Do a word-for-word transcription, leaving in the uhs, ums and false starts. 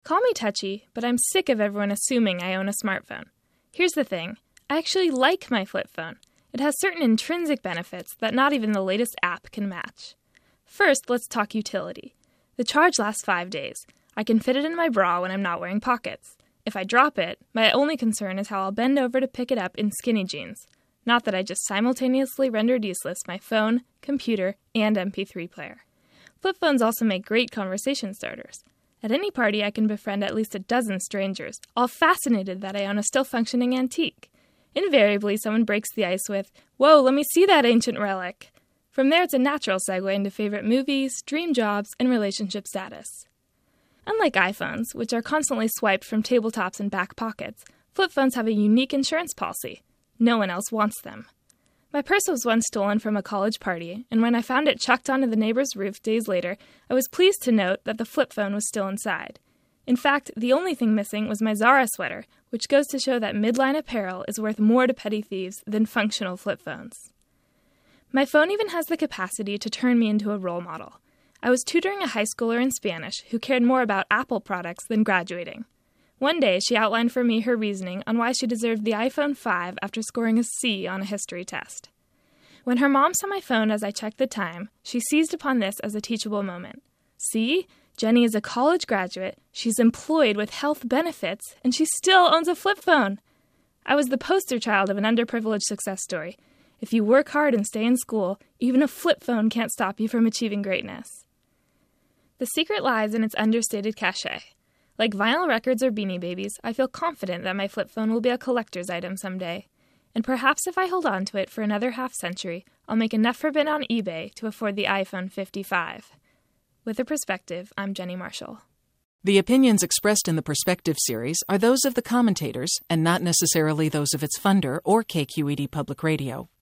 Call me touchy, but I'm sick of everyone assuming I own a smartphone. Here's the thing. I actually like my flip phone. It has certain intrinsic benefits that not even the latest app can match. First, let's talk utility. The charge lasts five days. I can fit it in my bra when I'm not wearing pockets. If I drop it, my only concern is how I'll bend over to pick it up in skinny jeans. Not that I just simultaneously rendered useless my phone, computer, and M P three player. Flip phones also make great conversation starters. At any party, I can befriend at least a dozen strangers, all fascinated that I own a still-functioning antique. Invariably, someone breaks the ice with, "Whoa, let me see that ancient relic." From there, it's a natural segue into favorite movies, dream jobs, and relationship status. Unlike iPhones, which are constantly swiped from tabletops and back pockets, flip phones have a unique insurance policy. No one else wants them. My purse was once stolen from a college party, and when I found it chucked onto the neighbor's roof days later, I was pleased to note that the flip phone was still inside. In fact, the only thing missing was my Zara sweater, which goes to show that midline apparel is worth more to petty thieves than functional flip phones. My phone even has the capacity to turn me into a role model. I was tutoring a high schooler in Spanish who cared more about Apple products than graduating. One day, she outlined for me her reasoning on why she deserved the iPhone five after scoring a C on a history test. When her mom saw my phone as I checked the time, she seized upon this as a teachable moment. See? Jenny is a college graduate, she's employed with health benefits, and she still owns a flip phone. I was the poster child of an underprivileged success story. If you work hard and stay in school, even a flip phone can't stop you from achieving greatness. The secret lies in its understated cachet. Like vinyl records or Beanie Babies, I feel confident that my flip phone will be a collector's item someday. And perhaps if I hold on to it for another half century, I'll make enough for it on eBay to afford the iPhone fifty-five. With a Perspective, I'm Jenny Marshall. The opinions expressed in the Perspective series are those of the commentators and not necessarily those of its funder or K Q E D Public Radio.